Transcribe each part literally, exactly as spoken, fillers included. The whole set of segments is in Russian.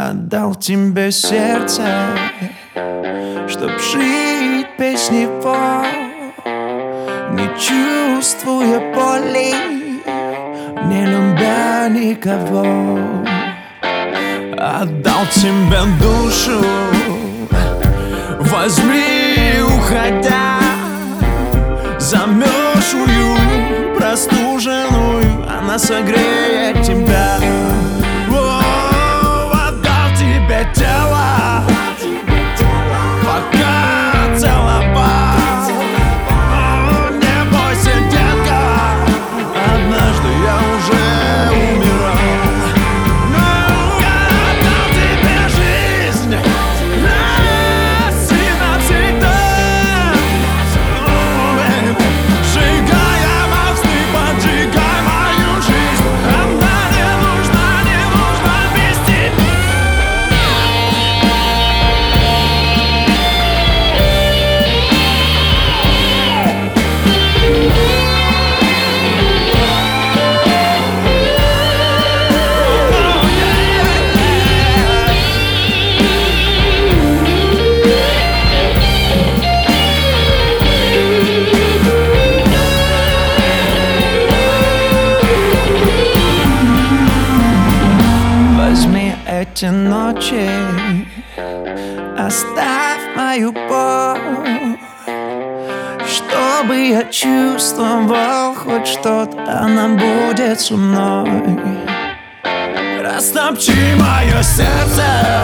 Отдал тебе сердце, чтоб жить без него, не чувствуя боли, не любя никого. Отдал тебе душу, возьми, уходя, замерзшую, простуженную, она согреет тебя. О, отдал тебе тело, пока целовал. О, не бойся, детка, однажды я уже умирал. Эти ночи оставь мою боль, чтобы я чувствовал хоть что-то, она будет со мной. Растопчи мое сердце,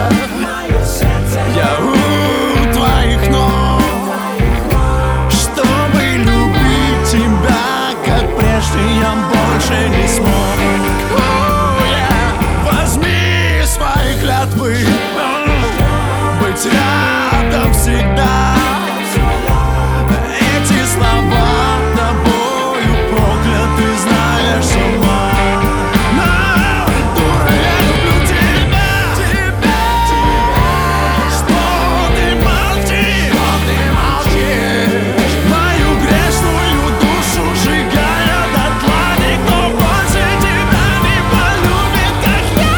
я у твоих ног, чтобы любить тебя, как прежде я больше не смог. Свои клятвы, быть рядом всегда. Эти слова тобою прокляты, знаешь сама. Но, дура, я люблю тебя, тебя, что ты молчишь, что ты молчишь. Мою грешную душу сжигая дотла, никто больше тебя не полюбит, как я.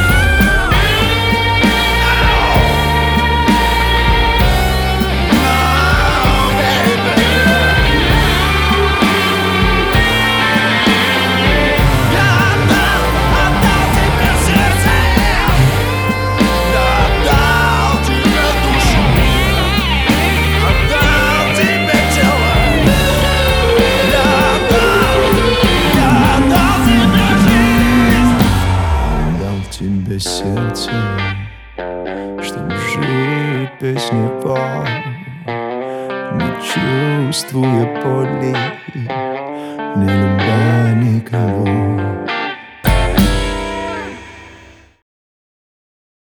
Тебе сердце, чтоб жить без него, не чувствуя боли, не любя никого.